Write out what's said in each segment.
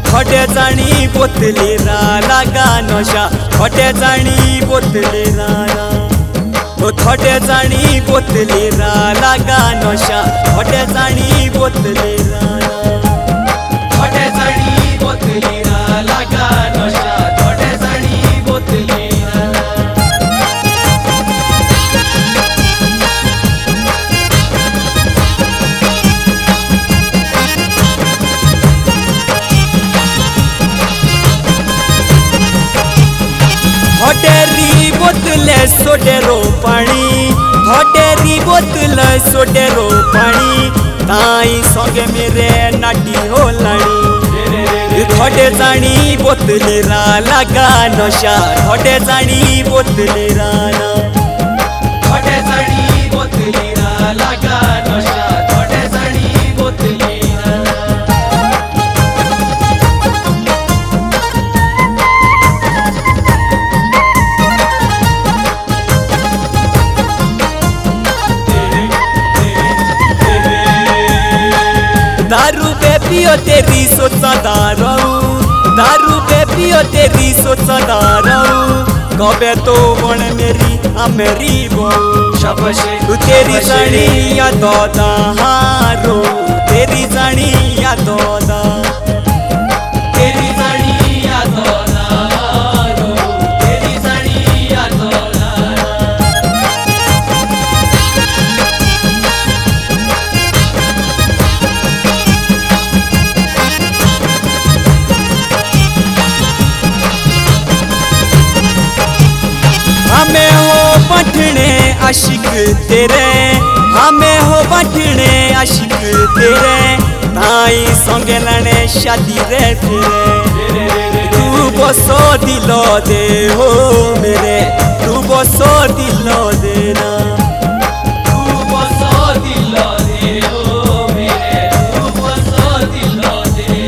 थोडे जाणी बोतलेरा लागा नशा थोडे जाणी बोतलेरा थोडे जाणी बोतलेरा लागा नशा थोडे जाणी बोतलेरा थोडे जाणी बोतलेरा लागा नशा थोडे जाणी बोतलेरा थोडेरी बोतले सोडेरो पानी थोडेरी बोतले सोडेरो पानी ताई संगे मेरे नाटी होलाणी थोडे जाणी बोतलेरा लागा नशा थोडे जाणी बोतलेरा थोडे जाणी बोतलेरा लागा नशा थोडे जाणी बोतलेरा दारू पे पियो तेरी सोचा दारू पे पियो तेरी सोचा कबे तो बन मेरी बहू तेरी जानी या दोदा हारो तेरी जानी या दोदा तेरी जानी या दोदा हारो तेरी जानी या दोदा हमें हो बटने आशिक तेरे हमें हो बटने आशिक तेरे ताई संगे लाने शादी रे फिरे तू बसो दिलो दे हो मेरे तू बसो दिलो दे ना तू बसो दिलो दे हो मेरे तू बसो दिलो दे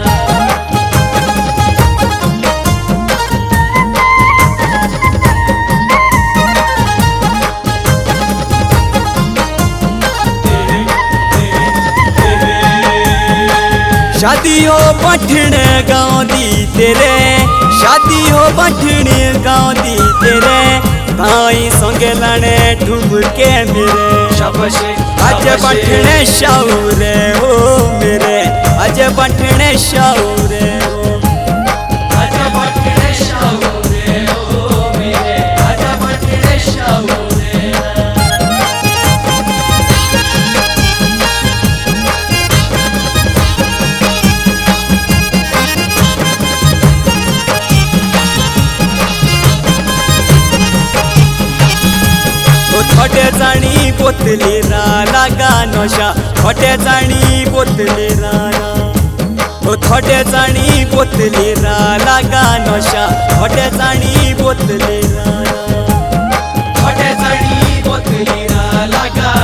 शादी हो बठने गाँव दी तेरे शादी हो बठने गाँव दी तेरे ताई संगे लाने ठुमके मेरे आज बठने शाऊरे हो मेरे आज बठने शाऊरे हो आज बठने शाऊरे हो मेरे आज बठने शाऊरे थोडे जाणी बोतलेरा लागा नशा थोडे जाणी बोतलेरा थोडे जाणी बोतलेरा लागा नशा थोडे जाणी बोतलेरा थोडे जाणी बोतलेरा लागा